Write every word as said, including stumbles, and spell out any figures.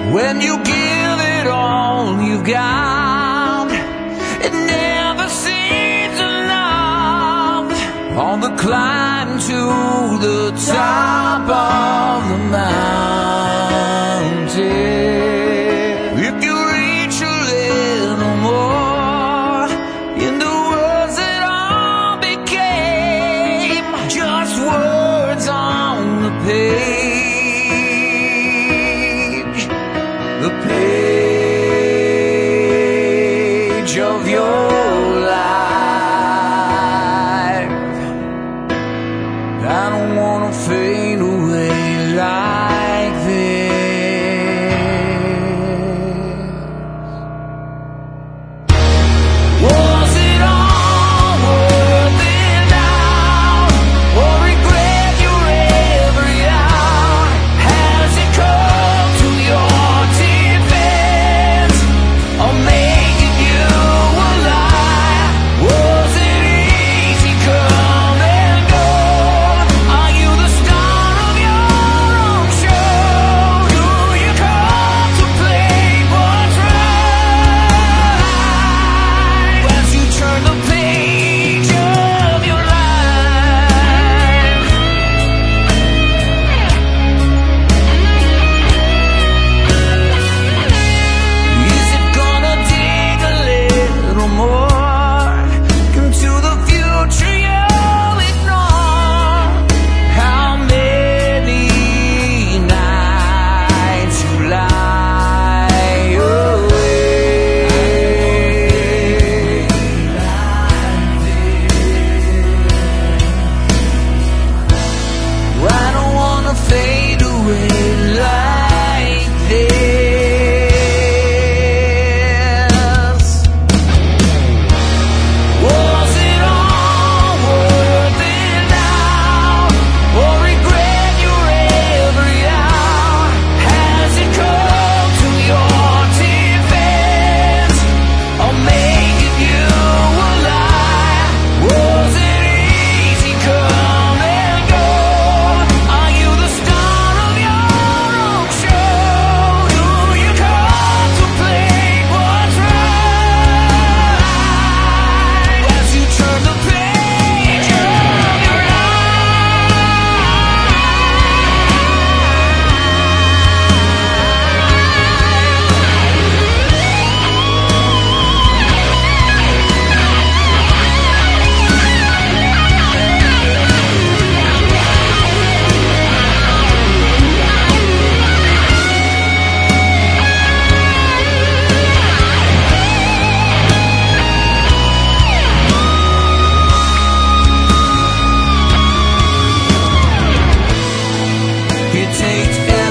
When you give it all you've got, it never seems enough. On the climb to the top of the mountain, if you reach a little more, in the words that all became just words on the page, the page of your life. I don't wanna fade away like this. Was it all worth it now, or regret your every hour? Has it come to your defense, or making you a lie? Was it easy come and go? Are you the star of your own show? Do you contemplate what's right as you turn the page of your life? Is it gonna dig a little more into the future you'll ignore? How many nights you lie awake? I don't wanna fade away like this. Was it all worth it now, or regret your every hour? Has it come to your defense, or making you a lie? Was it easy come and go? Are you the star of your own show? Do you contemplate what's right as you turn the page of your It takes